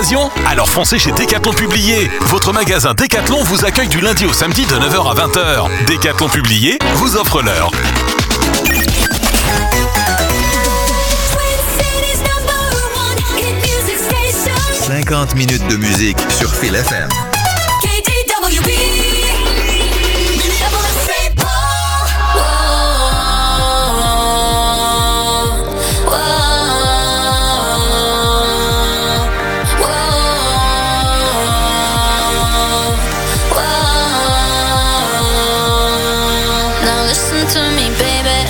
d'occasion? Alors foncez chez Decathlon Publié. Votre magasin Decathlon vous accueille du lundi au samedi de 9h à 20h. Decathlon Publié vous offre l'heure. 50 minutes de musique sur Phil FM. Now listen to me, baby.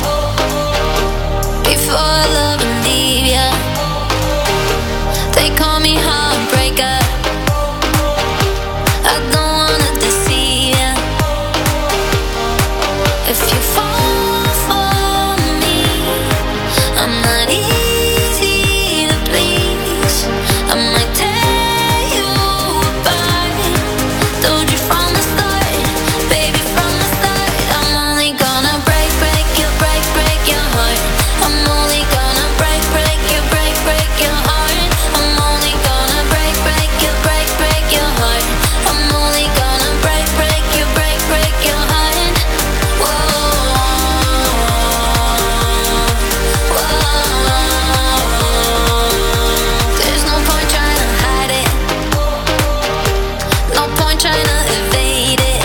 Before I love and leave ya, they call me heartbreaker. I don't wanna deceive ya. If you fall for me, I'm not easy to please. I might tear you apart. Told you from the start, baby, from the start. I'm only gonna break your heart. I'm only gonna break your heart. I'm only gonna break your heart. I'm only gonna break your heart. Whoa, whoa. There's no point trying to hide it. No point trying to evade it.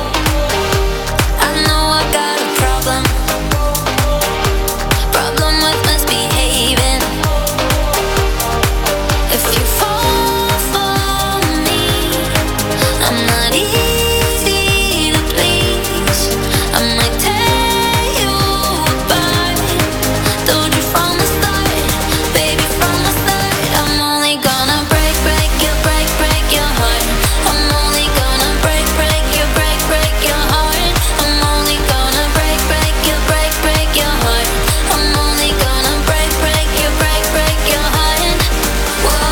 I know I got a problem with misbehaving. If you fall for me, I'm not easy to please. I might tear you apart. Told you from the start, baby, from the start. I'm only gonna break your heart. I'm only gonna break your heart. I'm only gonna break your heart. I'm only gonna break your heart. Whoa,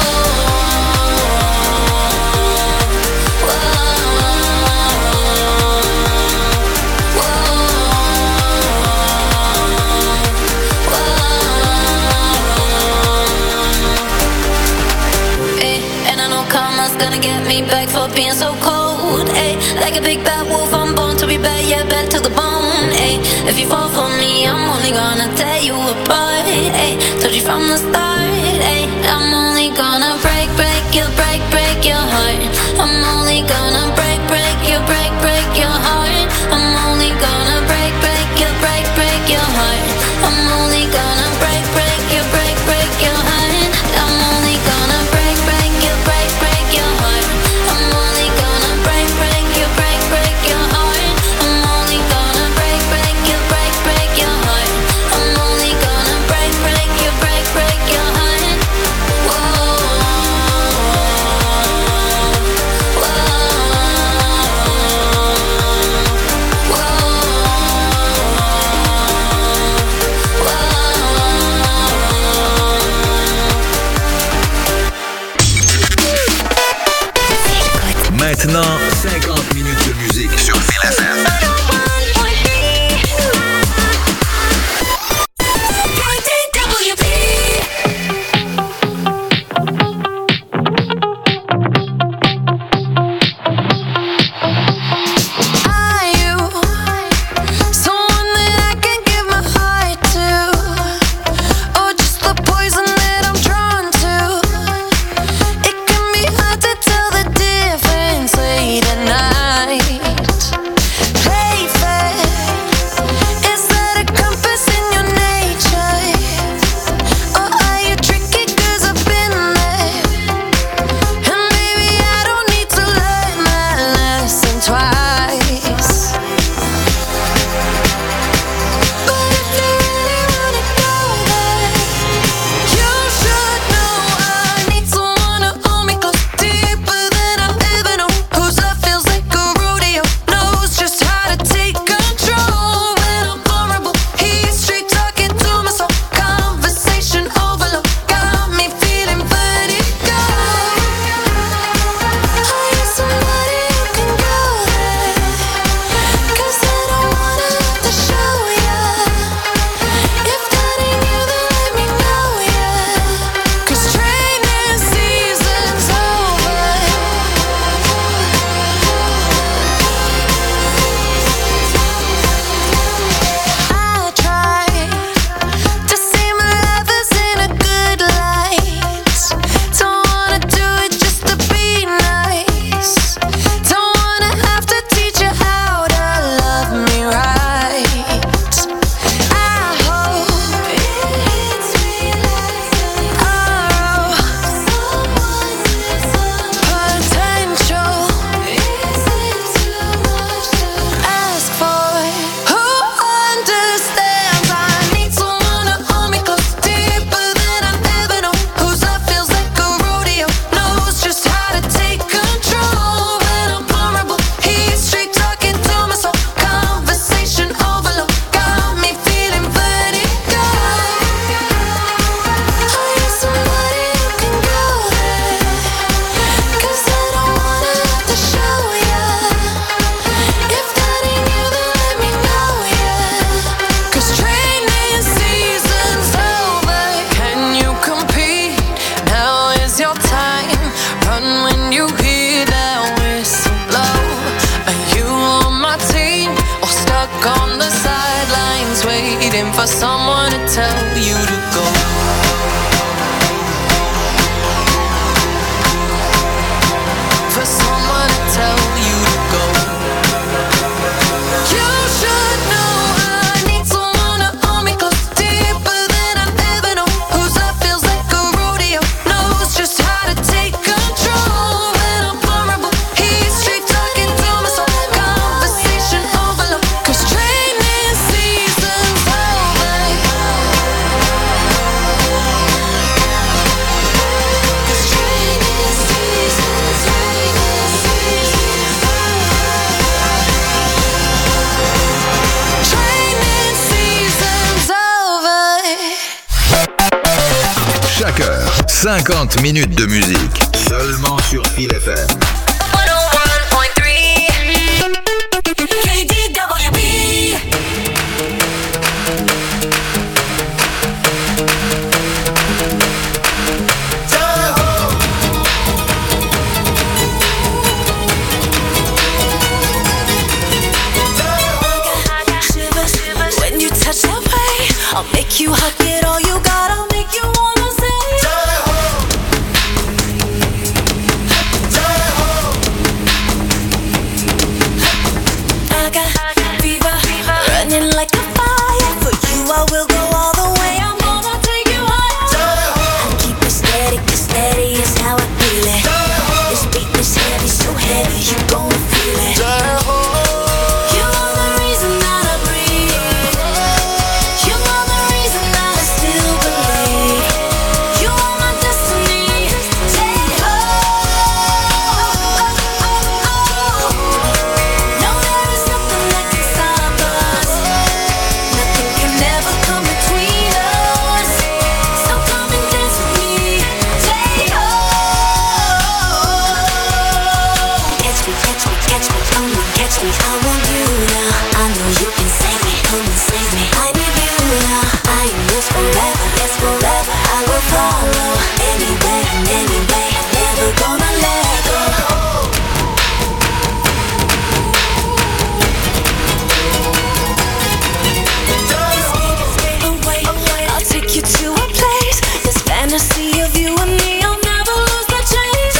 Hey, and I know karma's gonna get me back for being so cold. Hey, like a big bad wolf, I'm born to be bad, yeah, bad to the bone. Hey, if you fall for me, I'm only gonna tear you apart. Hey, told you from the start. Hey, I'm only gonna break your heart. I'm only gonna break your heart. I'm only gonna break your heart. I'm only gonna break your heart. I'm only gonna break your heart. I'm only gonna break your heart. I'm only gonna break your heart. I'm only gonna break your heart. Whoa, Maintenant, 50 minutes de musique sur Phil FM. late waiting for someone to tell you to go. For someone to tell you to go. You should know I need someone to hold me close, deeper than I've ever known. Whose love feels like a rodeo, knows just how to take control. When I'm vulnerable, he's straight talking to my soul. Conversation overload, 'cause training season's over. 'Cause training season's over. Chaque heure, 50 minutes de musique. Seulement sur Feel FM. 101.3 KDWB. Shivers when you touch that way. I'll make you hug it all you got. I'll make you wanna say. I got fever, running like a fire. For you I will go all the way. I'm gonna take you higher. I keep it steady, 'cause steady is how I feel it. This beat is heavy, so heavy you gon' feel it. You are the reason that I breathe. You are the reason that I still believe. You are my destiny. Take no, there is nothing that can stop us. Nothing can ever come between us. So come and dance with me. Take catch me, catch me, catch me, come and catch me. I want you now. I know you can save me. Come and save me. I need you now. I am yours forever. Yes, forever. I will follow anywhere and any way. Never gonna let go. I'll take you to a place. This fantasy of you and me, I'll never lose the chase.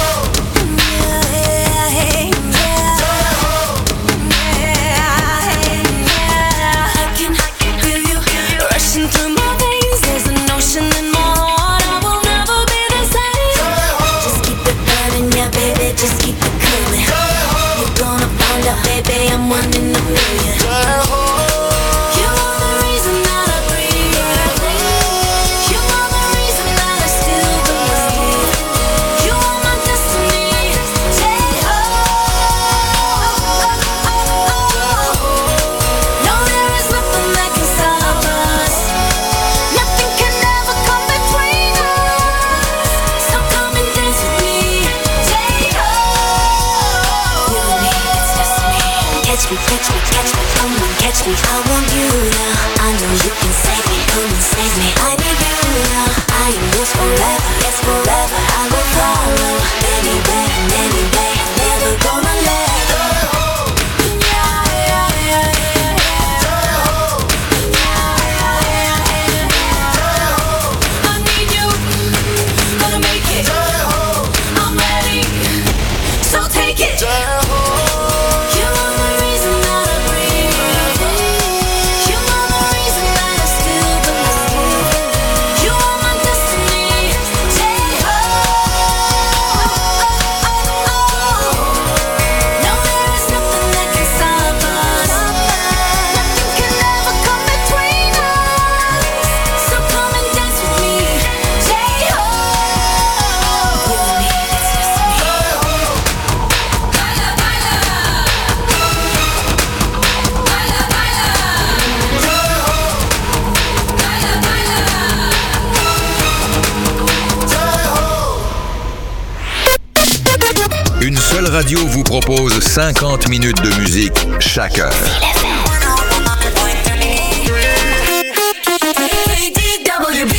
I can feel you rushing through my veins. There's an ocean in my heart. I will never be the same. Just keep it burning, yeah, baby. Just keep it coming. You're gonna find out, baby, I'm one in a million. You are the reason that I breathe. You are the reason that I still believe. You are my destiny. Take no, there is nothing that can stop us. Nothing can ever come between us. So come and dance with me. Take you and me, it's destiny. Catch me, catch me, catch me, come and catch me. I want you now. I know you can save me. Come and save me. I need you now. I am yours forever. Yes, forever. I will follow anywhere and any way. Never gonna let go. I need you. Gonna make it. I'm ready. So take it. You are the reason that I breathe. You are the reason that I still believe. You are my destiny. Take no, there is nothing that can stop us. Nothing can ever come between us. So come and dance with me. Take you and me, it's destiny. Baila, baila. Baila, baila. Baila, baila. Une seule radio vous propose 50 minutes de musique chaque heure. KDWB.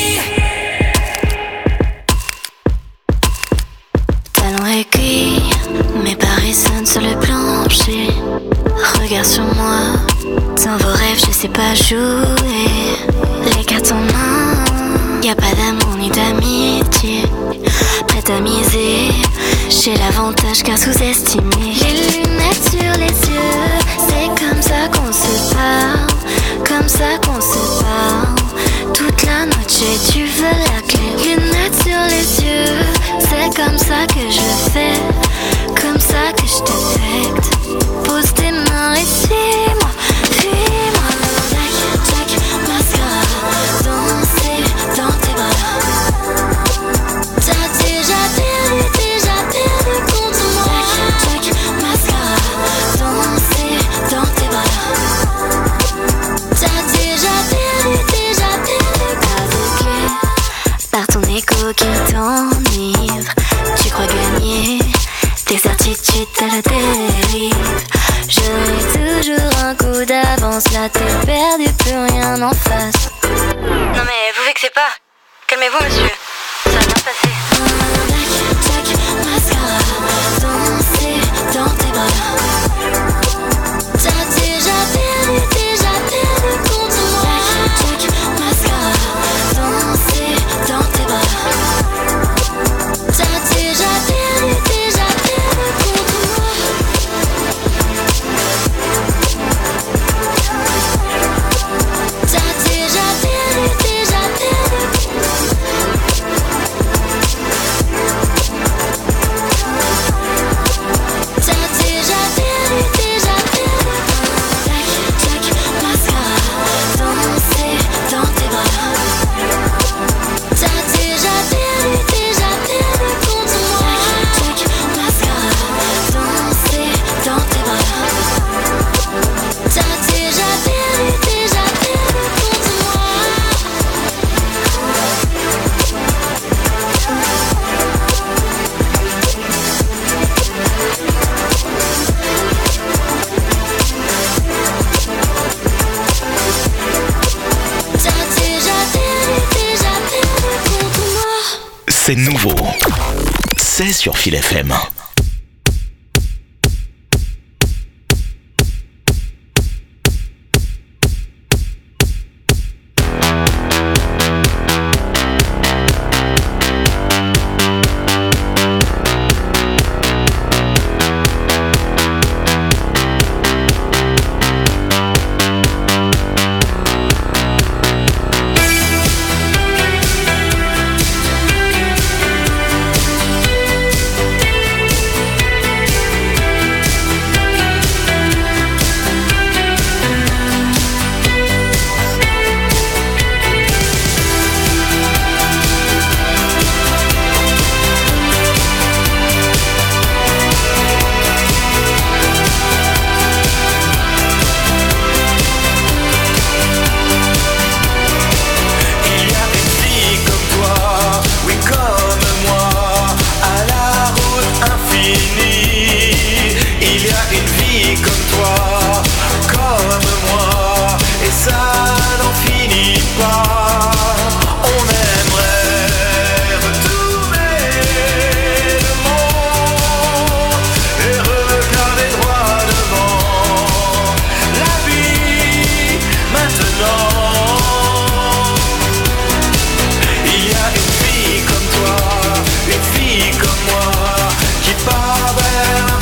Talons aiguilles, mes pas résonnent sur le plancher. Regarde sur moi, dans vos rêves, je sais pas jouer les cartes en main. Y a pas d'amour ni d'amitié, prête à miser. J'ai l'avantage car sous-estimé. Les lunettes sur les yeux, c'est comme ça qu'on se parle, comme ça qu'on se parle. Toute la noche tu veux la clé. Lunettes sur les yeux, c'est comme ça que je fais, comme ça que je t'affecte. Pose tes mains et suis-moi, suis-moi. Jack, Jack, mascara, danser dans tes bras. T'as déjà perdu contre moi. Jack, Jack, mascara, danser dans tes bras. T'as déjà perdu aveuglé par ton écho qui t'enivre. Tu crois gagner tes certitudes à la dérive. J'aurai toujours un coup d'avance, là t'es perdu, plus rien en face. Non mais vous vexez pas. Calmez-vous monsieur, ça va bien se passer. Jack, Jack, mascara, danser dans tes bras. T'as déjà perdu contre moi. Jack, Jack, mascara, danser dans tes bras. T'as déjà perdu contre moi. T'as déjà perdu. T'as déjà perdu. Jack, Jack, mascara, danser dans tes bras. T'as déjà perdu contre moi. Jack, Jack, mascara, danser dans tes bras. T'as déjà perdu contre moi. T'as déjà perdu contre moi. C'est nouveau. C'est sur Fil FM.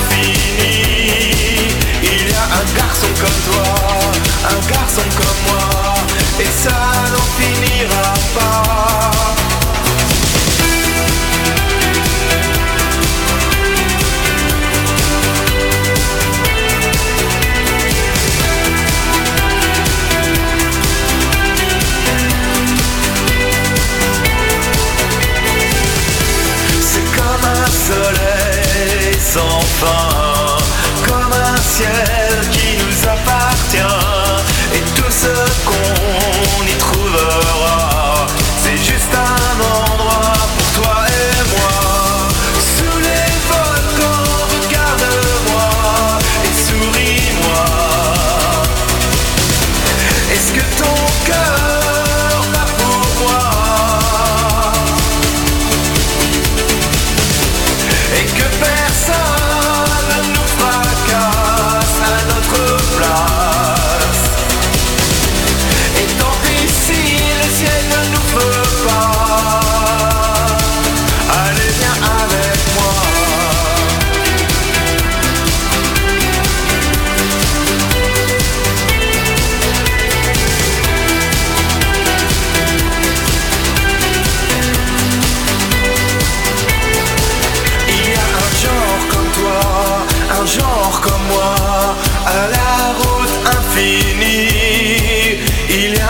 Un garçon comme moi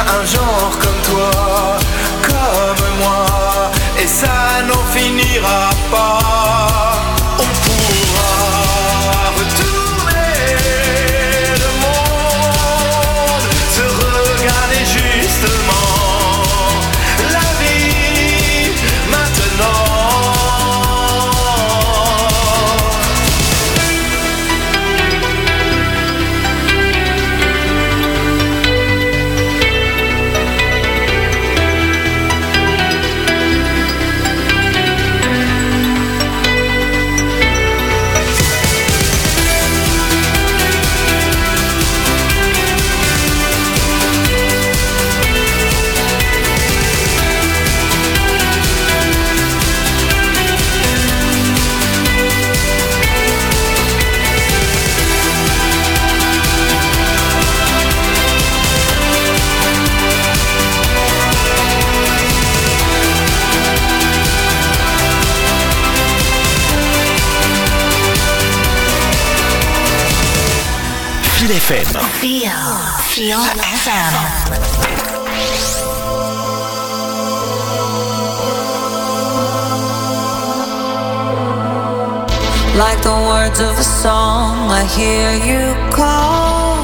un genre comme toi, comme moi, et ça n'en finira pas. On pourra retourner le monde, se regarder justement la vie maintenant. Feel FM. Feel FM. Like the words of a song, I hear you call.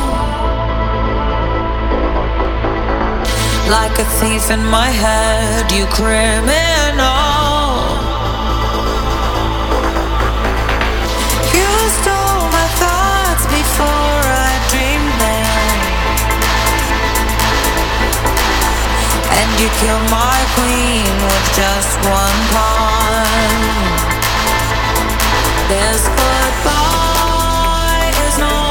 Like a thief in my head, you criminal. You stole my thoughts before I dreamed them, and you killed my queen with just one pawn. This goodbye is no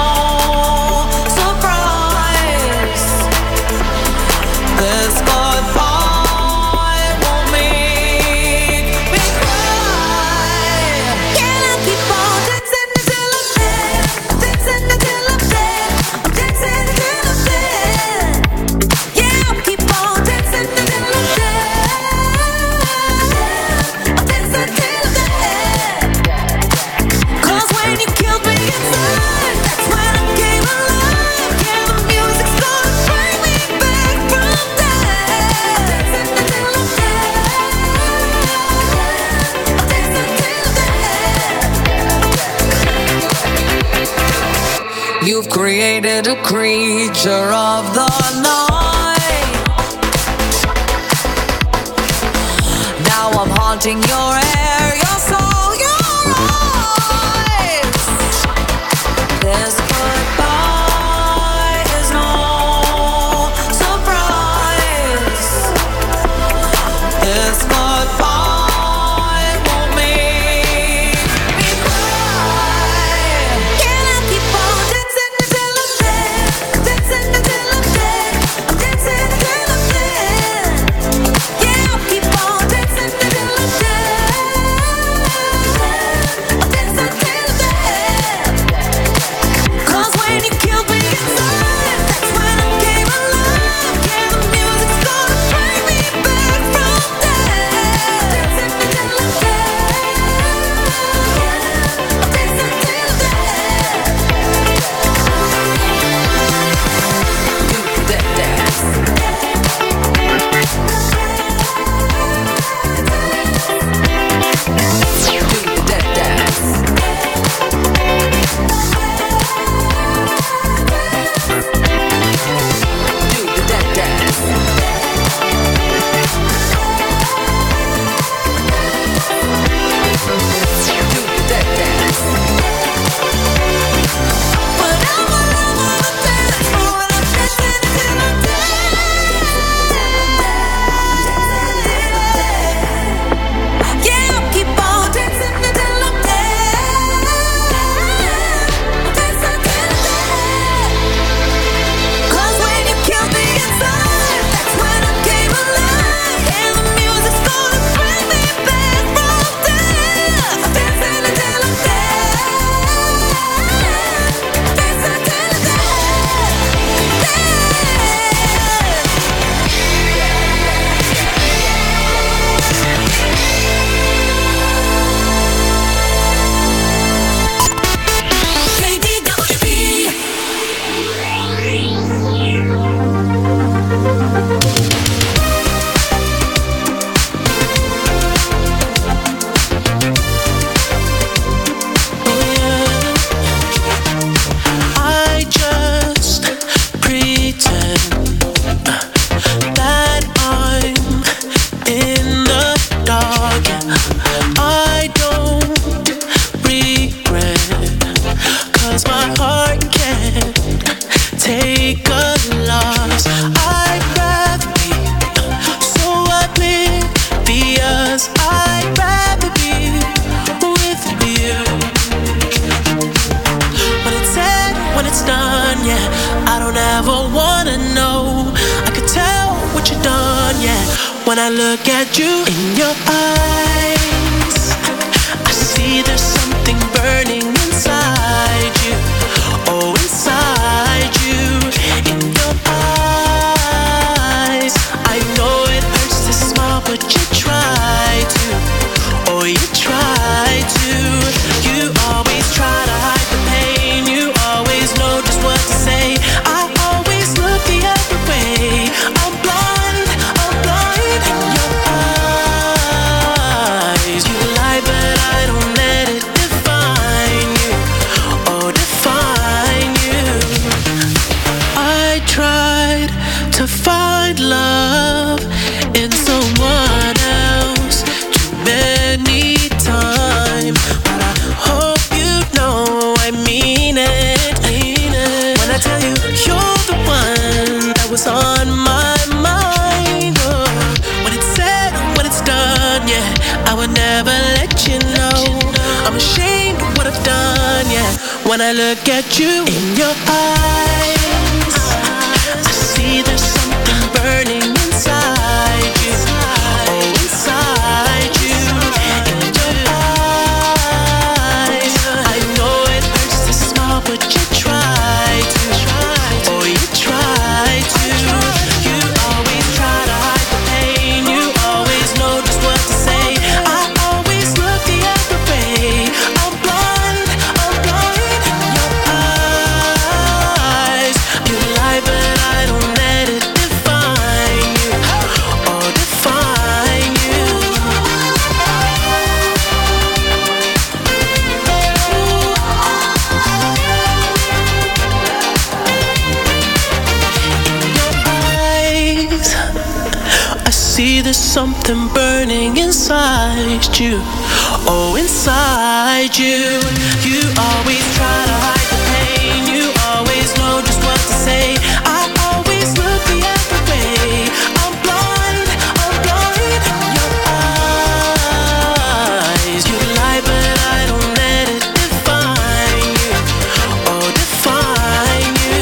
surprise. This goodbye won't make me cry. Can I keep on dancing until I'm dead? Dancing until I'm dead. I'm dancing until I'm dead. Yeah, I'll keep on dancing until I'm dead. I'm dancing until I'm dead. When you killed me inside, that's when I came alive. Yeah, the music's gonna bring me back from death. Until I'm dead. Until you've created a creature of the night. Now I'm haunting your air, your soul, your eyes. This goodbye is no surprise. This goodbye won't make me cry. Can I keep on dancing until I'm dead? Dancing until I'm dead. I'm dancing until I'm dead. Yeah, I'll keep on dancing until I'm dead. When I look at you in your eyes, I see there's something burning inside you. Oh, inside you, in your eyes. I know it hurts to smile, but you try to. Oh, you try to. You always try to hide the pain. You always know just what to say. I always look the other way. I'm blind in your eyes. You lie, but I don't let it define you. Oh, define you. I tried to find love in someone else too many times, but I hope you know I mean it. When I tell you you're the one that was on my mind, oh, when it's said, when it's done, yeah, I would never let you know. I'm ashamed of what I've done, yeah. When I look at you in your eyes, I see there's something burning inside you. Oh, inside you, in your eyes. I know it hurts to smile, but you try to. Oh, you try to. You always try to hide the pain. You always know just what to say. I always look the other way. I'm blind in your eyes. You lie, but I don't let it define you. Oh, define you. In your eyes, I see there's something burning inside you. Oh, inside you. You always try to hide the pain. You always know just what to say. I always look the other way. I'm blind in your eyes. You lie, but I don't let it define you. Oh, define you.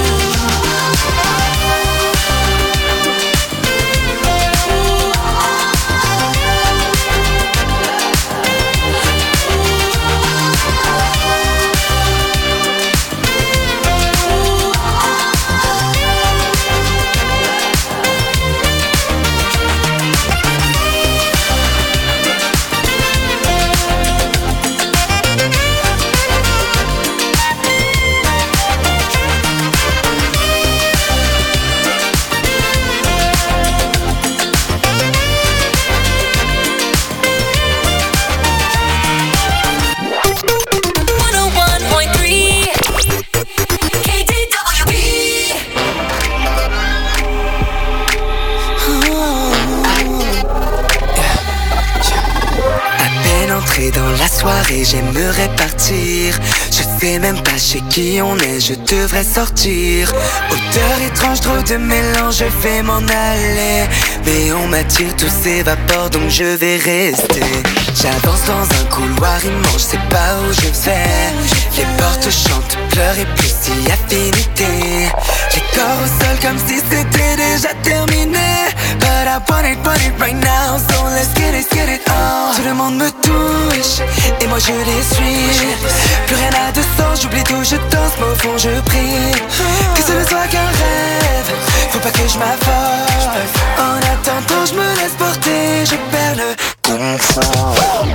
À peine entré dans la soirée, j'aimerais partir. Je sais même pas chez qui on est, je devrais sortir. Odeur étrange, trop de mélange, je vais m'en aller. Mais on m'attire, tout s'évapore, donc je vais rester. J'avance dans un couloir immense, je sais pas où je vais. Les portes chantent, pleurent et plus si affinité. Les corps au sol comme si c'était déjà terminé. But I want it right now, so let's get it on. Tout le monde me touche, et moi je les suis. Plus rien n'a de sens, j'oublie tout, je danse, mais au fond je prie que ce ne soit qu'un rêve, faut pas que je m'affole. En attendant je me laisse porter, je perds le confort.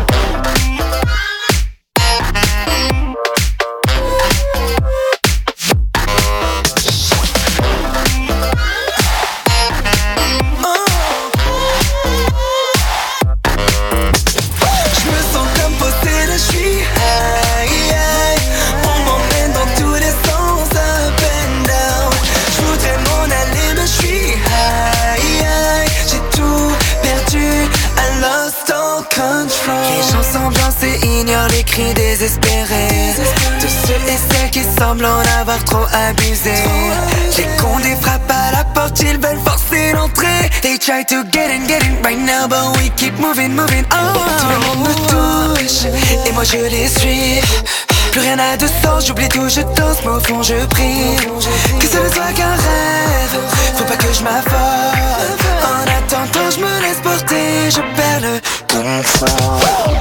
Les gens s'ambiancent et ignorent les cris désespérés de ceux et celles qui semblent en avoir trop abusé. Les condés frappent à la porte, ils veulent forcer l'entrée. They try to get in right now, but we keep moving on. Tout le monde me touche, et moi je les suis. Plus rien n'a de sens, j'oublie tout, je danse, mais au fond je prie que ce ne soit qu'un rêve, faut pas que je m'affole. En attendant je me laisse laisse porter, je perds le contrôle.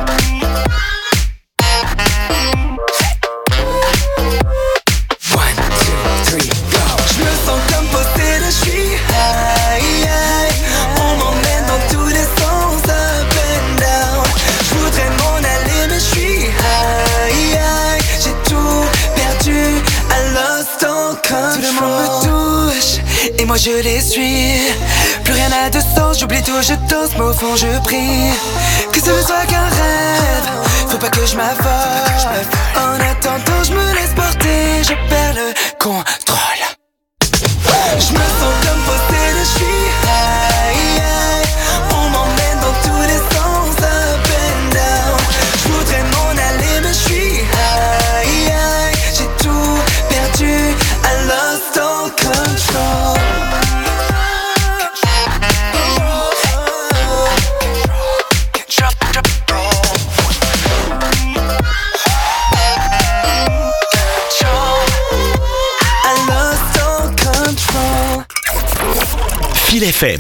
Et moi je les suis. Plus rien n'a de sens, j'oublie tout, je danse, mais au fond je prie que ce ne soit qu'un rêve. Faut pas que je m'affole. En attendant je me laisse porter, je perds le contrôle. Je me sens comme possédé, je suis high, high. On m'emmène dans tous les sens, up and down. Je voudrais m'en aller mais je suis high, high. J'ai tout perdu, I lost all control. Fil FM.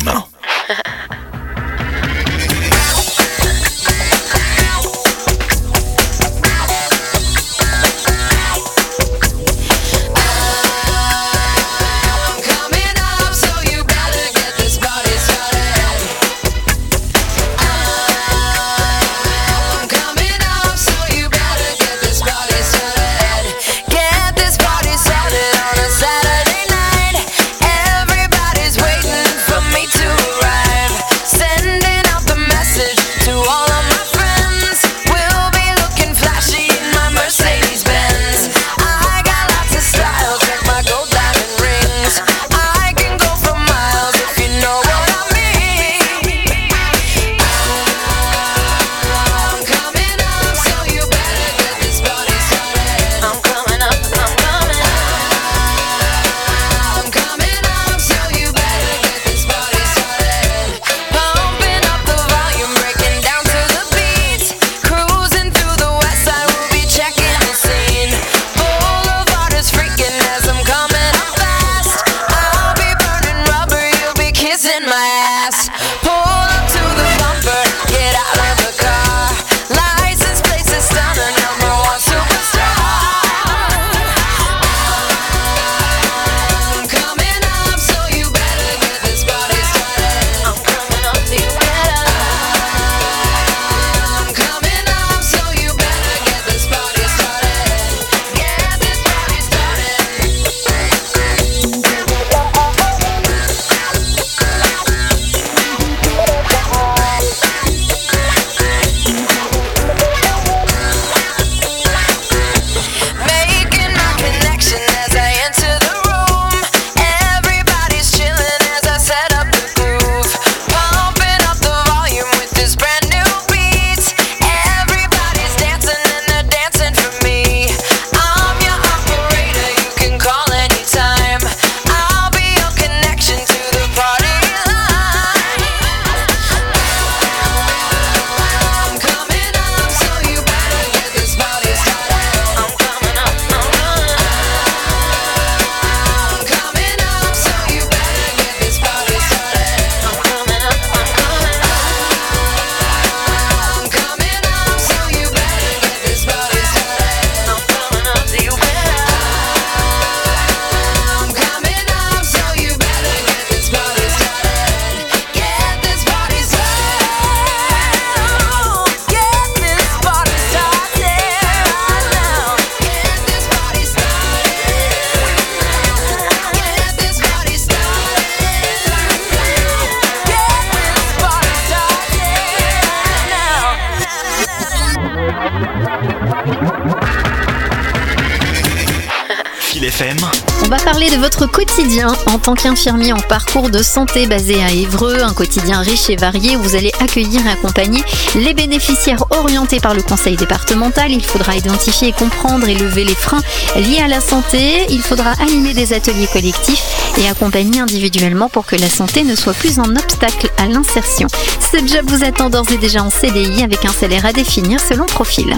On va parler de votre quotidien en tant qu'infirmier en parcours de santé basé à Évreux, un quotidien riche et varié où vous allez accueillir et accompagner les bénéficiaires orientés par le conseil départemental. Il faudra identifier, comprendre et lever les freins liés à la santé. Il faudra animer des ateliers collectifs et accompagner individuellement pour que la santé ne soit plus un obstacle à l'insertion. Ce job vous attend d'ores et déjà en CDI avec un salaire à définir selon profil.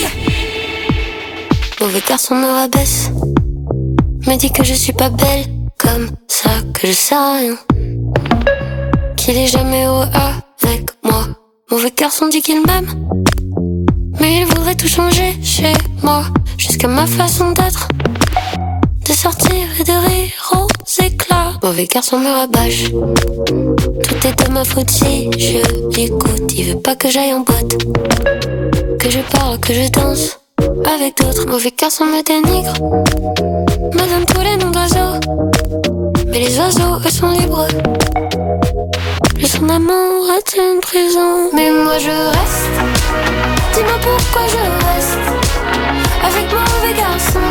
Mauvais garçon me rabaisse, me dit que je suis pas belle, comme ça que je sais rien. Qu'il est jamais heureux avec moi. Mauvais garçon dit qu'il m'aime, mais il voudrait tout changer chez moi. Jusqu'à ma façon d'être, de sortir et de rire aux éclats. Mauvais garçon me rabâche, tout est de ma faute si je l'écoute. Il veut pas que j'aille en boîte, que je parle, que je danse avec d'autres. Mauvais garçon me dénigre, me donne tous les noms d'oiseaux, mais les oiseaux eux sont libres. Plus son amour est une prison. Mais moi je reste, dis-moi pourquoi je reste avec mauvais garçon.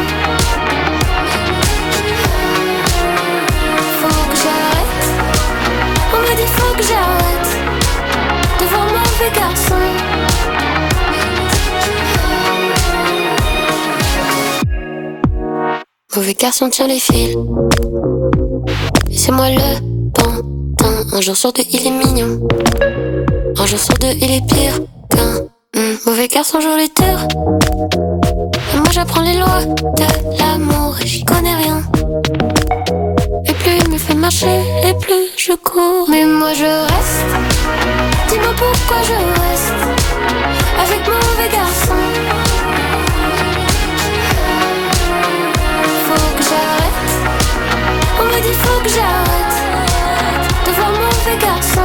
Faut que j'arrête, on me dit faut que j'arrête de voir mauvais garçon. Mauvais garçon tient les fils, et c'est moi le pantin. Un jour sur deux il est mignon, un jour sur deux il est pire qu'un mauvais garçon joue les tours. Et moi j'apprends les lois de l'amour et j'y connais rien. Et plus il me fait marcher et plus je cours. Mais moi je reste, dis-moi pourquoi je reste avec mauvais garçon. Faut que j'arrête, on me dit faut que j'arrête de voir mauvais garçon.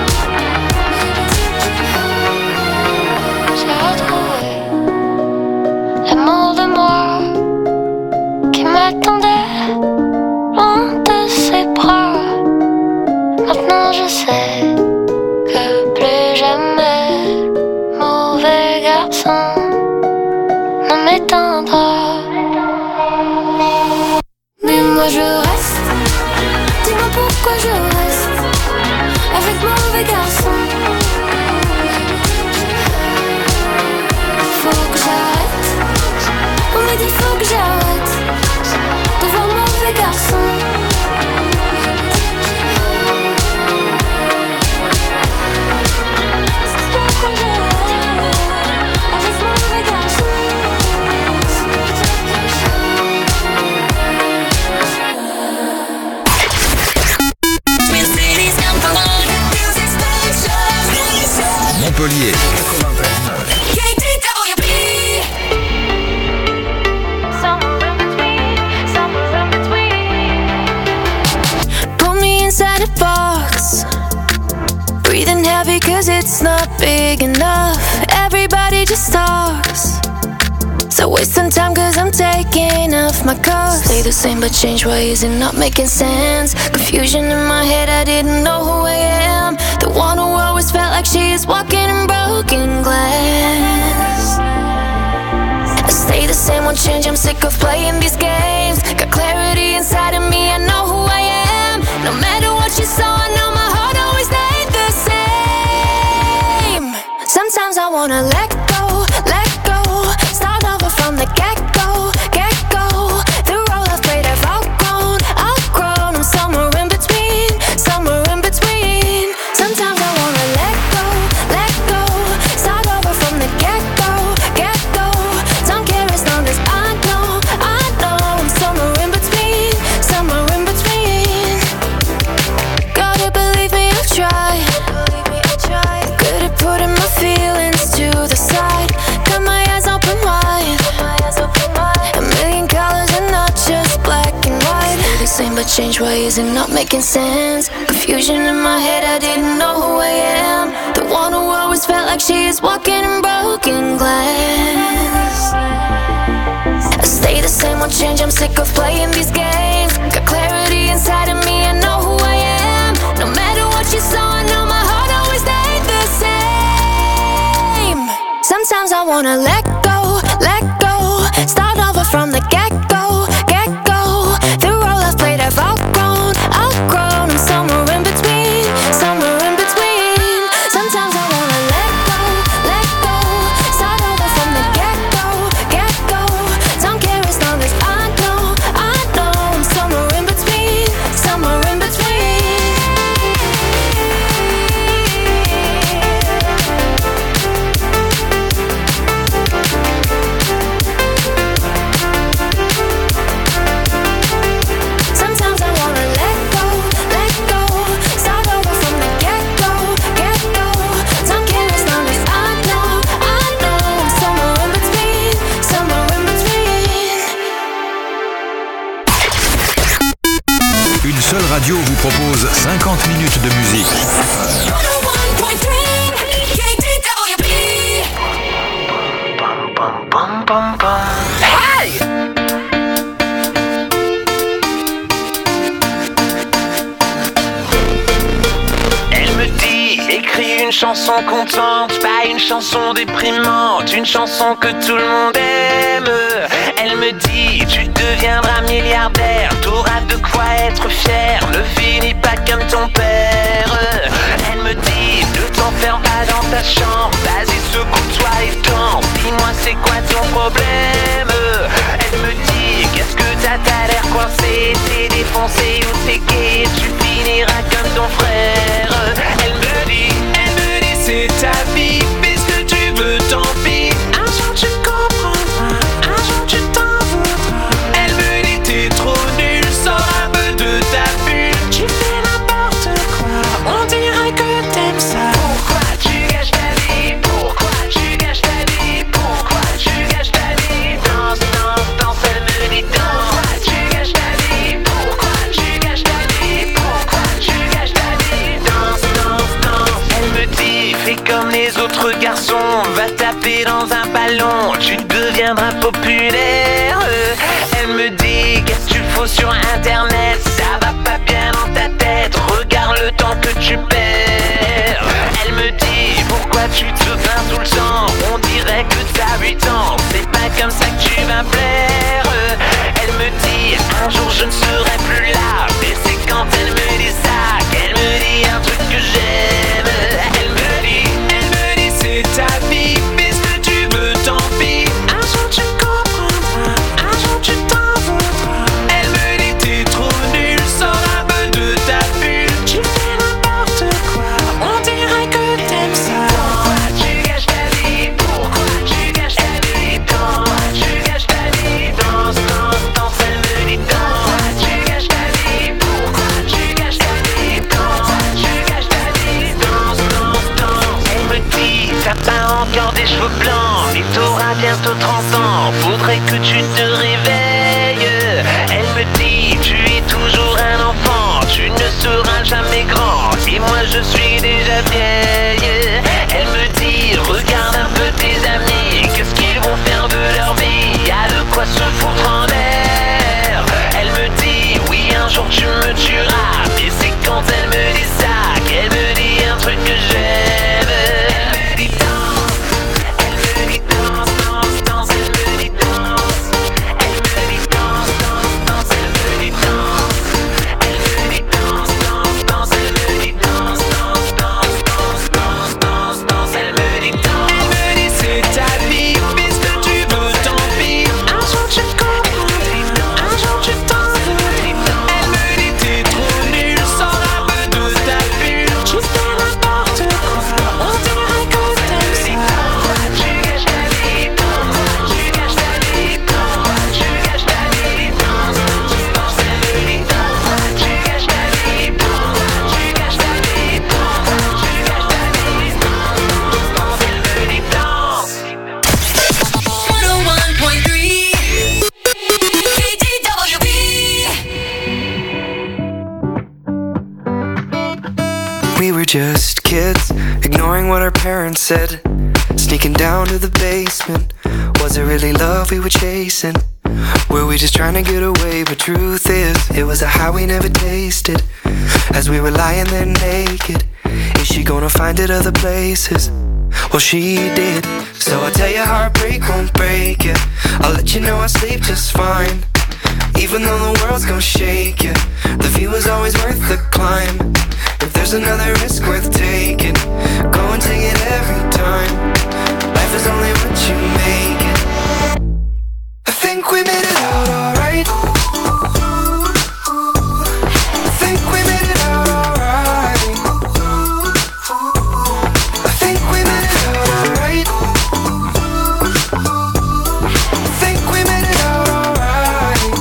J'ai retrouvé l'amour de moi qui m'attendait loin de ses bras. Maintenant je sais que plus jamais mauvais garçon ne m'éteindra. Mais moi je reste, dis-moi pourquoi je reste avec mauvais garçon. Faut que j'arrête, on me dit faut que j'arrête de voir mauvais garçon. Pourquoi j'arrête avec mauvais garçon. Montpellier 93.9. Put me inside a box, breathing heavy cause it's not big enough. Everybody just talks, so wasting time cause I'm taking off my cuffs. Stay the same but change, why is it not making sense? Confusion in my head, I didn't know who I am. The one who always felt like she is walking in broken glass. I stay the same, won't change, I'm sick of playing these games. Got clarity inside of me, I know who I am. No matter what you saw, I know my heart always stayed the same. Sometimes I wanna let go, start over from the get-go, get-go. The role I've played I've outgrown, outgrown. I'm somewhere in between, somewhere in between. Sometimes I wanna let go, start over from the get-go, get-go. Don't care as long as I know I'm somewhere in between, somewhere in between. Gotta believe me, I've tried. Good at putting my feelings to the side. Got my eyes open wide, a million colors and not just black and white. Stay the same but change, why is it not making sense? Confusion in my head, I didn't know who I am. The one who always felt like she is walking in broken glass. I stay the same, won't change, I'm sick of playing these games. Got clarity inside of me, I know who I am. No matter what you saw, I know my heart always stayed the same. Sometimes I wanna let go, start over from the get-go, get-go. The role I've played I've outgrown, outgrown. I'm somewhere in between, somewhere in between. Sometimes I wanna let go, start over from the get-go, get-go. Don't care as long as I know I'm somewhere in between, somewhere in between. Une seule radio vous propose 50 minutes de musique. Hey! Elle me dit, écris une chanson contente, pas une chanson déprimante, une chanson que tout le monde aime. Elle me dit, tu deviendras milliardaire, t'auras de quoi être fier, ne finis pas comme ton père. Elle me dit, ne t'enferme pas dans ta chambre, vas-y secoue-toi et danse, dis-moi c'est quoi ton problème. Elle me dit, qu'est-ce que t'as l'air coincé, t'es défoncé ou t'es gay, tu finiras comme ton frère. Elle me dit, c'est ta vie, fais ce que tu veux, tant pis. Un jour tu comprendras, un jour tu t'en voudras. Elle me dit, t'es trop nul, sors un peu de ta bulle. Tu fais n'importe quoi, on dirait que t'aimes ça. Pourquoi tu gâches ta vie? Pourquoi tu gâches ta vie? Pourquoi tu gâches ta vie? Danse, danse, danse, elle me dit danse. Pourquoi tu gâches ta vie? Pourquoi tu gâches ta vie? Pourquoi tu gâches ta vie? Danse, danse, danse. Elle me dit, fais comme les autres garçons, va taper dans un ballon, tu deviendras populaire. Elle me dit, qu'est-ce que tu fous sur internet, ça va pas bien dans ta tête, regarde le temps que tu perds. Elle me dit, pourquoi tu te plains tout le temps, on dirait que t'as 8 ans, c'est pas comme ça que tu vas plaire. Elle me dit, un jour je ne serai plus là, mais c'est quand elle me dit ça qu'elle me dit un truc que j'aime. Elle me dit, c'est ta vie, fais ce que tu veux, tant pis. Un jour tu comprendras, un jour tu t'en voudras. Elle me dit, t'es trop nul, sors un peu de ta bulle. Tu fais n'importe quoi, on dirait que t'aimes ça. Pourquoi tu gâches ta vie? Pourquoi tu gâches ta vie? Pourquoi tu gâches ta vie? Danse, danse, danse, elle me dit danse. Pourquoi tu gâches ta vie? Pourquoi tu gâches ta vie? Pourquoi tu gâches ta vie? Danse, danse, danse. Elle me dit, t'as pas encore des cheveux blancs et t'auras bientôt 30 ans, faudrait que tu te réveilles. Elle me dit, tu es toujours un enfant, tu ne seras jamais grand, et moi je suis déjà vieille. Elle me dit, regarde un peu tes amis, qu'est-ce qu'ils vont faire de leur vie, y'a de quoi se foutre en l'air. Elle me dit, oui un jour tu me tueras, mais c'est quand elle me dit ça qu'elle me dit un truc que j'aime. Elle me dit danse, elle me dit danse, danse, danse, elle me dit danse. Elle me dit danse, danse, danse, elle me dit danse. Elle me dit danse, danse, danse, elle me dit danse, danse, danse, danse, danse, danse, danse, elle me dit danse. Elle me dit c'est ta vie, fais ce que tu veux, tant pis. Un jour tu comprends, un jour tu t'en veux. Elle me dit t'es trop nul, sors un peu de ta bulle. Tu fais n'importe quoi, on dirait que t'aimes ça. Pourquoi tu gâches ta vie? Pourquoi tu gâches ta vie? Pourquoi tu gâches ta vie? Danse, danse, elle me dit danse. Pourquoi tu gâches ta vie? Pourquoi tu gâches ta vie? Pourquoi tu gâches ta vie? Danse, danse, elle me dit danse. 101.3 KTWB. We were just kids, ignoring what our parents said, sneaking down to the basement. Was it really love we were chasing? Were we just trying to get away? But truth is, it was a high we never tasted. As we were lying there naked, is she gonna find it other places? Well, she did. So I'll tell you, heartbreak won't break you. I'll let you know I sleep just fine. Even though the world's gonna shake you, the view is always worth the climb. If there's another risk worth taking, go and take it every time. Life is only what you make it. I think we made it out alright. I think we made it out alright. I think we made it out alright. I think we made it out alright.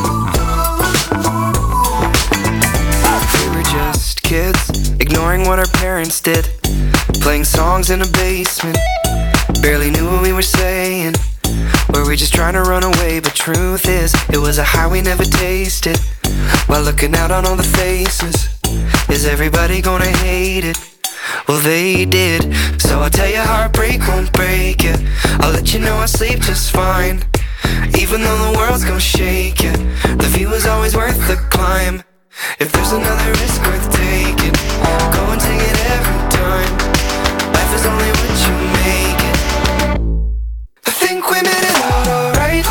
We were just kids, ignoring what our parents did, playing songs in a basement, barely knew what we were saying. Were we just trying to run away? But truth is, it was a high we never tasted. while looking out on all the faces. Is everybody gonna hate it? Well, they did. So I'll tell you, heartbreak won't break you. I'll let you know I sleep just fine, even though the world's gonna shake you. The view is always worth the climb. If there's another risk worth taking, go and take it every time. Life is only what you make it. I think we made it out alright.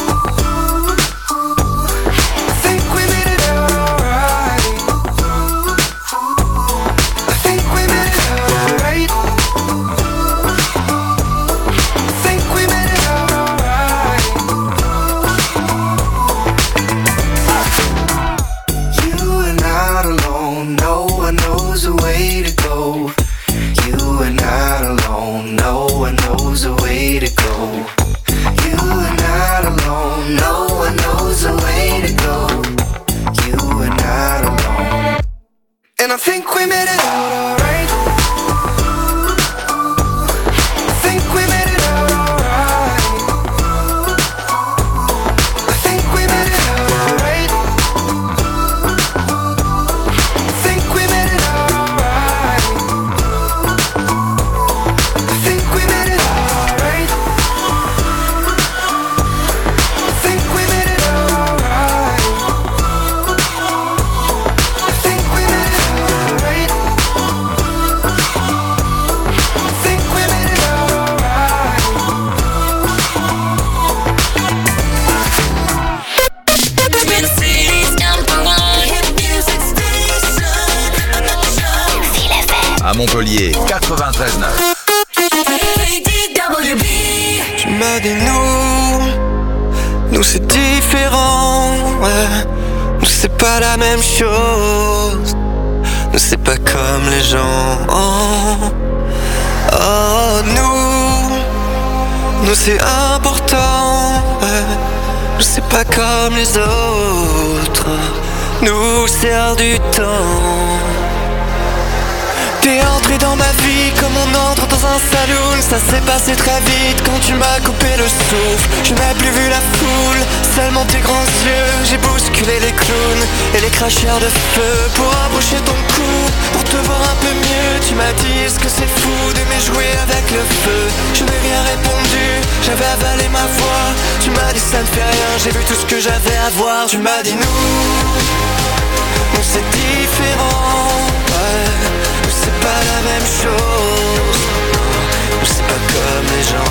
I think we made it out alright. I think we made it out alright. I think we made it out alright. You are not alone, no one knows the way to go. You are not alone, no one knows the way to go. You are not alone, no one knows the way to go. You are not alone. And I think we made it out alright. I think we made it out alright. I think we made it out alright. I think we made it out alright. I think we made it out alright. I think we made it out alright. I think we made it out alright. I think we made it out alright. À Montpellier, 93.9. Tu m'as dit nous c'est différent, ouais. Nous c'est pas la même chose. Nous c'est pas comme les gens. Oh, nous c'est important, ouais. Nous c'est pas comme les autres. Nous c'est hors du temps. T'es entré dans ma vie comme on entre dans un saloon. Ça s'est passé très vite quand tu m'as coupé le souffle. Je n'ai plus vu la foule, seulement tes grands yeux. J'ai bousculé les clowns et les cracheurs de feu pour embaucher ton cou, pour te voir un peu mieux. Tu m'as dit est-ce que c'est fou d'aimer jouer avec le feu. Je n'ai rien répondu, j'avais avalé ma voix. Tu m'as dit ça ne fait rien, j'ai vu tout ce que j'avais à voir. Tu m'as dit nous c'est différent, ouais. Nous c'est pas la même chose. Nous c'est pas comme les gens.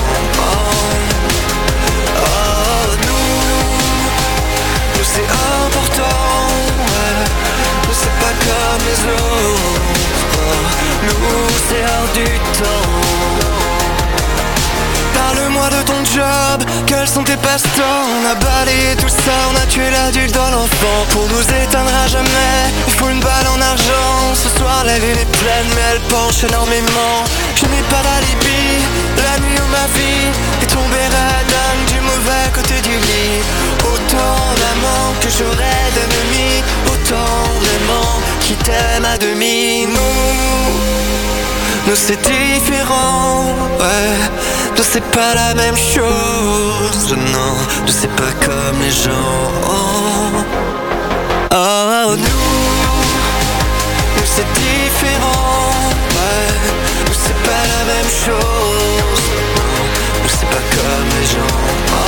Nous c'est important, ouais. Nous c'est pas comme les autres. Nous c'est hors du temps. Parle-moi de ton job, quels sont tes passe-temps? On a balayé tout ça, on a tué l'adulte dans l'enfant. Pour nous éteindre à jamais, il faut une balle en argent. Ce soir la lune est pleine mais elle penche énormément. Je n'ai pas d'alibi, la nuit où ma vie est tombée radin du mauvais côté du lit. Autant d'amants que j'aurais d'ennemis, autant d'aimants qui t'aiment à demi. Nous c'est différent, ouais. Nous c'est pas la même chose, non. Nous c'est pas comme les gens. Nous c'est différent, ouais. Nous c'est pas la même chose, non. Nous c'est pas comme les gens.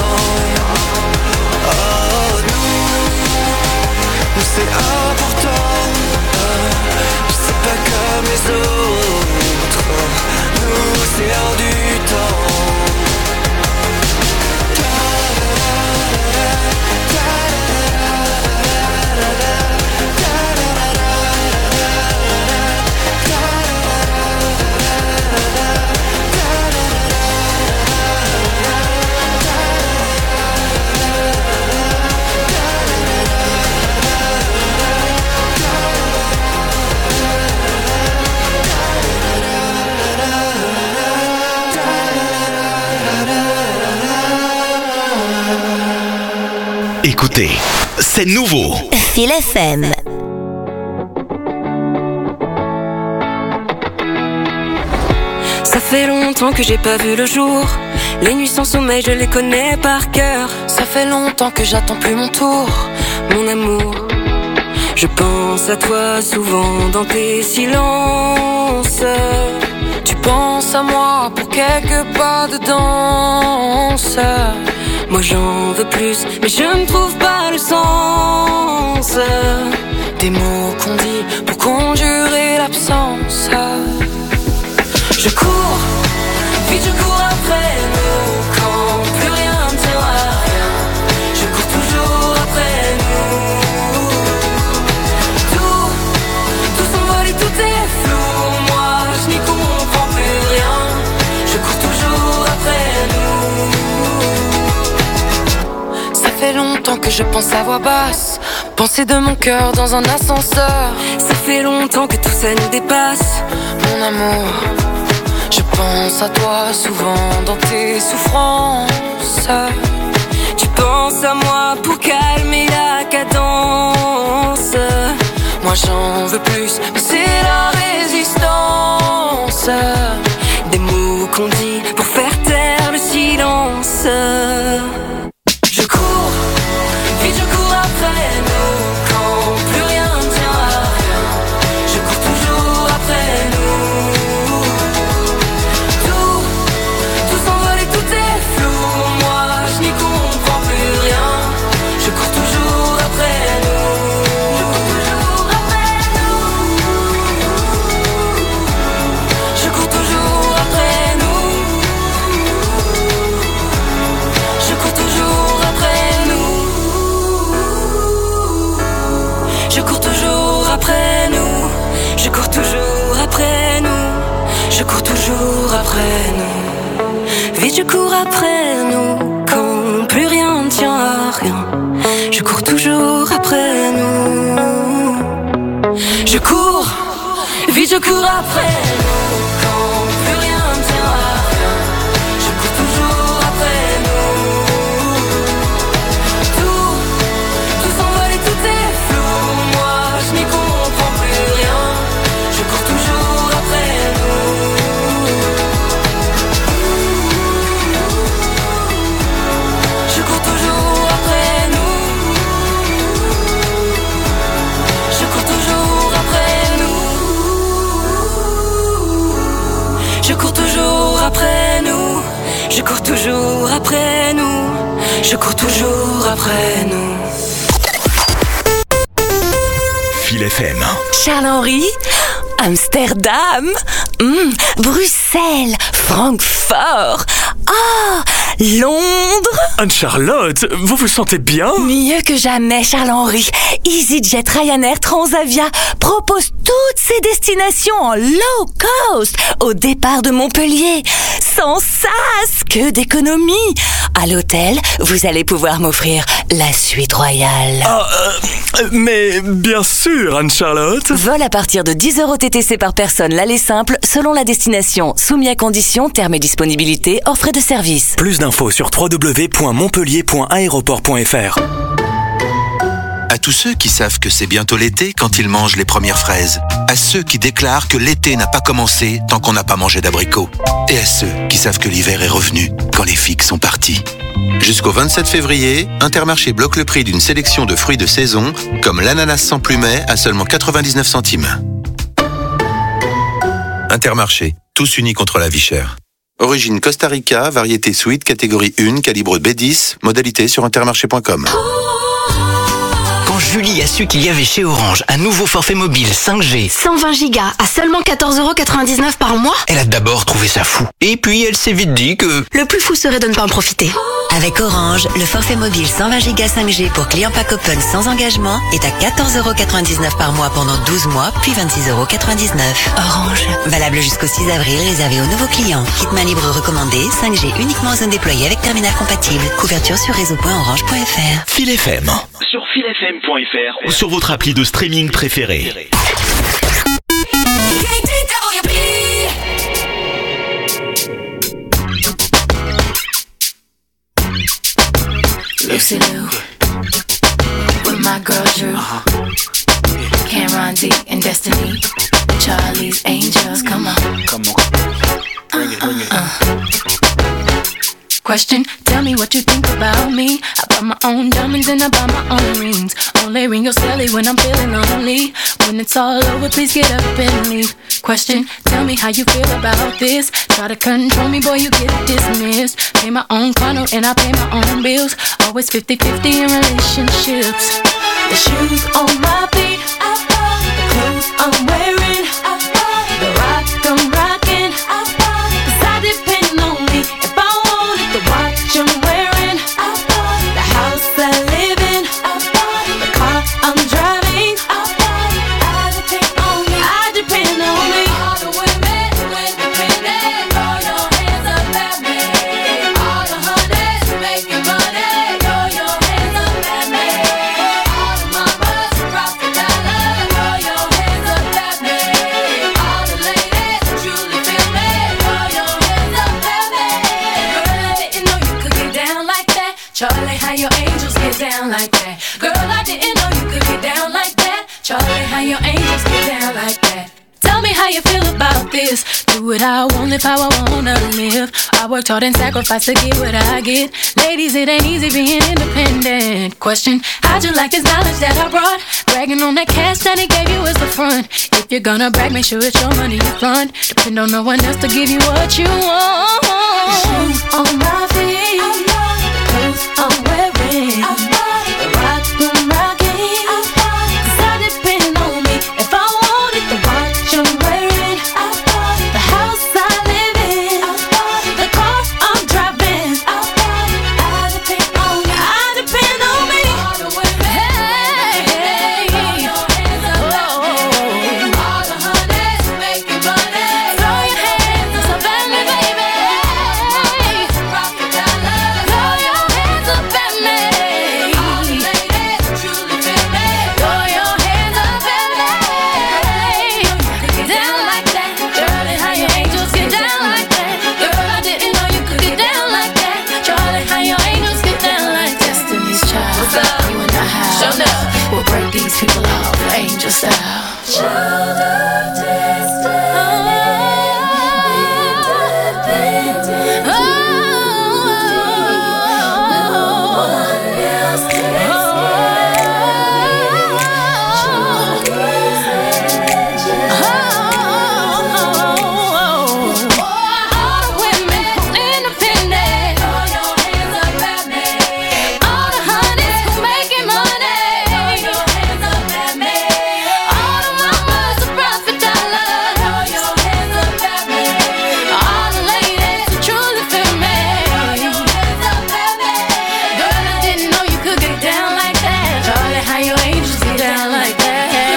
Nous c'est important, nous c'est pas comme les autres. Nous c'est hors du temps. Écoutez, c'est nouveau. Feel FM. Ça fait longtemps que j'ai pas vu le jour. Les nuits sans sommeil, je les connais par cœur. Ça fait longtemps que j'attends plus mon tour, mon amour. Je pense à toi souvent dans tes silences. Tu penses à moi pour quelques pas de danse. Moi j'en veux plus, mais je ne trouve pas le sens des mots qu'on dit pour conjurer l'absence. Je cours, vite je cours après nous. Quand plus rien ne tient à rien, je cours toujours après nous. Tout s'envole et tout est flou. Moi je n'y comprends plus rien. Je cours toujours après nous. Ça fait longtemps que je pense à voix basse, penser de mon cœur dans un ascenseur. Ça fait longtemps que tout ça nous dépasse. Mon amour, je pense à toi souvent dans tes souffrances. Tu penses à moi pour calmer la cadence. Moi j'en veux plus, mais c'est la résistance. Des mots qu'on dit pour faire taire le silence. Je cours, vite je cours après nous. Quand plus rien ne tient à rien, je cours toujours après nous. Tout s'envole et tout est flou. Moi je n'y comprends plus rien. Je cours toujours après nous. Je cours toujours après nous. Je cours toujours après nous. Je cours toujours après nous. Je cours toujours après nous. Je cours toujours après nous. Vite je cours après nous. Quand plus rien ne tient à rien, je cours toujours après nous. Je cours, vite je cours après nous. Quand plus rien ne tient à rien, je cours toujours après nous. Tout s'envole et tout est flou. Moi je n'y comprends plus rien. Je cours toujours après nous. Je cours toujours après nous. Je cours toujours après nous. Je cours toujours après nous. Je cours toujours après nous. Je cours toujours après nous. Fil FM. Charles-Henri, Amsterdam, Bruxelles, Francfort, Londres. Anne-Charlotte, vous vous sentez bien? Mieux que jamais, Charles-Henri. EasyJet, Ryanair, Transavia proposent toutes ces destinations en low cost au départ de Montpellier. Sans sas, que d'économie. À l'hôtel, vous allez pouvoir m'offrir la suite royale. Mais bien sûr, Anne-Charlotte. Vol à partir de 10 € TTC par personne, l'aller simple, selon la destination. Soumis à conditions, termes et disponibilité, hors frais de service. Plus d'infos sur www.montpellier.aéroport.fr. À tous ceux qui savent que c'est bientôt l'été quand ils mangent les premières fraises. À ceux qui déclarent que l'été n'a pas commencé tant qu'on n'a pas mangé d'abricots. Et à ceux qui savent que l'hiver est revenu quand les figues sont parties. Jusqu'au 27 février, Intermarché bloque le prix d'une sélection de fruits de saison, comme l'ananas sans plumet à seulement 99 centimes. Intermarché, tous unis contre la vie chère. Origine Costa Rica, variété sweet, catégorie 1, calibre B10, modalité sur intermarché.com. Quand Julie a su qu'il y avait chez Orange un nouveau forfait mobile 5G, 120 gigas à seulement 14,99 € par mois, elle a d'abord trouvé ça fou. Et puis elle s'est vite dit que le plus fou serait de ne pas en profiter. Avec Orange, le forfait mobile 120 gigas 5G pour clients pack open sans engagement est à 14,99 € par mois pendant 12 mois, puis 26,99 €. Orange. Valable jusqu'au 6 avril, réservé aux nouveaux clients. Kit main libre recommandé, 5G uniquement en zone déployée avec terminal compatible. Couverture sur réseau.orange.fr. Fil FM. Sur filfm.fr Ou sur votre appli de streaming préférée. Lucy Liu with my girl Drew, Cameron D and Destiny, Charlie's Angels. Come on, bring it, bring it. Question, tell me what you think about me. I buy my own diamonds and I buy my own rings. Only ring your celly when I'm feeling lonely. When it's all over, please get up and leave. Question, tell me how you feel about this. Try to control me, boy, you get dismissed. Pay my own condo and I pay my own bills. Always 50-50 in relationships. The shoes on my feet, the clothes I'm wearing, the rock I'm rocking, 'cause I depend on me. If I wanted the watch I'm wearing, the house I live in, the car I'm driving, I depend on me. I depend on me. All the women independent, throw your hands up at me. All the honeys making money, throw your hands up at me. All the mamas across the dollar, throw your hands up at me. All the ladies who truly feel me, throw your hands up at me. Girl, I didn't know you could get down like that. Charlie, how your angels get down like that. Girl, I didn't know you could get down like that. Charlie, how your angels get down like that. Tell me how you feel about this. Do what I want, live how I wanna live. I worked hard and sacrificed to get what I get. Ladies, it ain't easy being independent. Question, how'd you like this knowledge that I brought? Bragging on that cash that he gave you as the front. If you're gonna brag, make sure it's your money you fund. Depend on no one else to give you what you want. Shoes on my feet, the clothes I'm wearing, the rock I'm rocking, 'cause I depend on me. If I wanted the watch I'm wearing, the house I live in, the car I'm driving, I depend on me. I depend on me. All the women, hey, throw your hands up at me. All the honeys making money, throw your hands up at me, baby. Rock the dollar, throw your hands up at me. All the ladies who truly feel me, throw your hands up at me. Get down like that, Charlie, how your angels get down like that. Girl, I didn't know you could get down like that. Charlie, how your angels get down like that. Destiny's Child, what's up? You and I have shown up. We'll break these people off, angel style. Child of destiny, independent. No one else can all the women independent, throw your hands up at me. All the honeys who making money, throw your hands up at me. All the mamas across the dollar, throw your hands up at me. All the ladies who truly feel me, throw your hands up at me. Girl, I didn't know you could get down like that. Charlie, how your angels get down like that.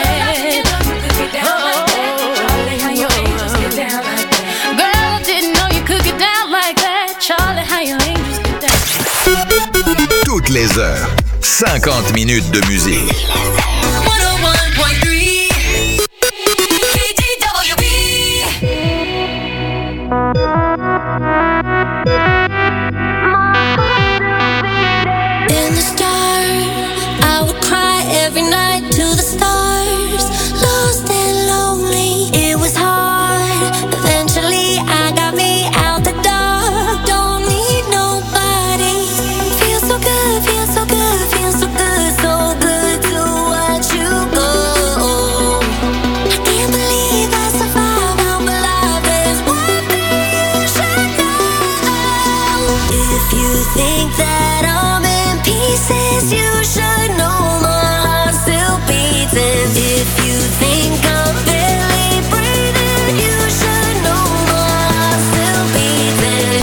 Charlie, how your angels get down like that. Girl, I didn't know you could get down like that. Charlie, how your angels get down. Toutes les heures, 50 minutes de musique. 101.3 KTWB. In the start, I would cry every night to the stars. Lost and lonely, it was hard. Eventually, I got me out the door. Don't need nobody. Feels so good, feels so good, feels so good, so good to watch you go. I can't believe I survived. I'm alive. There's one thing you should know. If you think that I'm in pieces, you should know my heart still beating. If you think I'm barely breathing, you should know my heart still beating.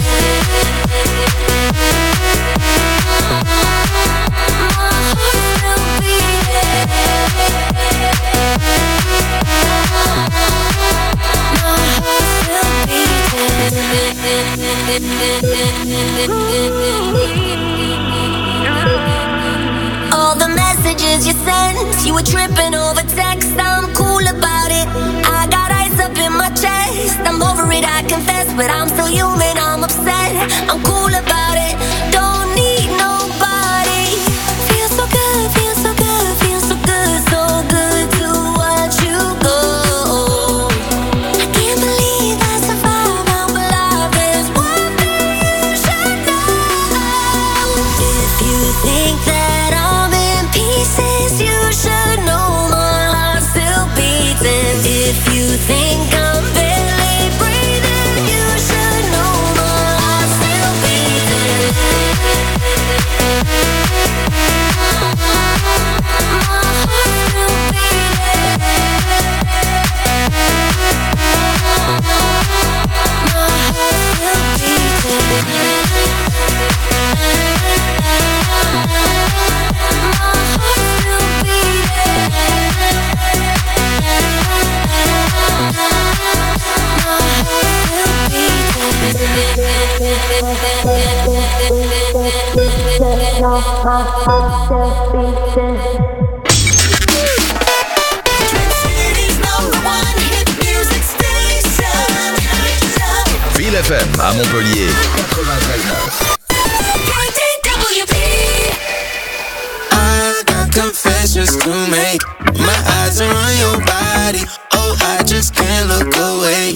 All the messages you sent, you were tripping over text. I'm cool about it. I got ice up in my chest. I'm over it, I confess, but I'm still human. I'm upset. I'm cool about it. Don't need nobody. Feels so good, feels so good, feels so good, so good to watch you go. I can't believe I survived. I'm alive. There's one thing you should know. Phil FM à Montpellier, 93.9. I got confessions to make. My eyes are on your body. Oh, I just can't look away.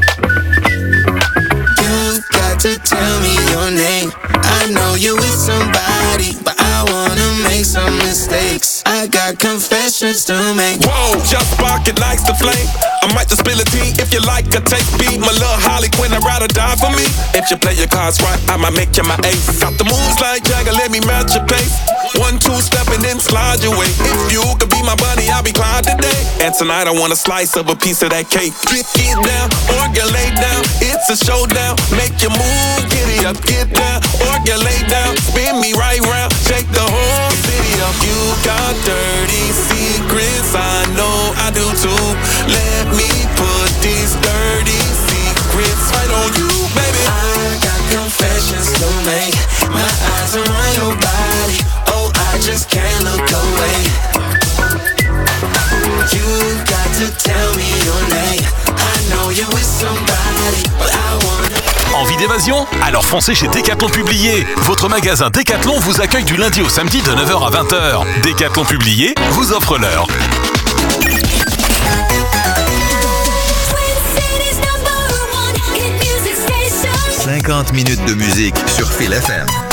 You got to tell me your name. I know you with somebody, but I wanna make some mistakes. I got confessions to make. Whoa, just spark it likes the flame. I might just spill a tea if you like a taste beat. My little Harley Quinn, I'd rather die for me. If you play your cards right, I might make you my ace. Got the moves like Jagger, let me match your pace. 1, 2 step and then slide your way. If you could be my buddy, I'll be Clyde today. And tonight I want a slice of a piece of that cake. Get down, or get laid down. It's a showdown. Make your move, giddy up, get down, or get laid down. Spin me right round, shake the whole city up. You got dirty secrets, I know I do too. Let me put these dirty secrets right on you, baby. I got confessions to make. My eyes are on your body. Oh, I just can't look away. You got to tell me your name. I know you're with somebody, but I wanna. Envie d'évasion? Alors foncez chez Decathlon Publié. Votre magasin Decathlon vous accueille du lundi au samedi de 9h à 20h. Decathlon Publié vous offre l'heure. 50 minutes de musique sur Phil FM.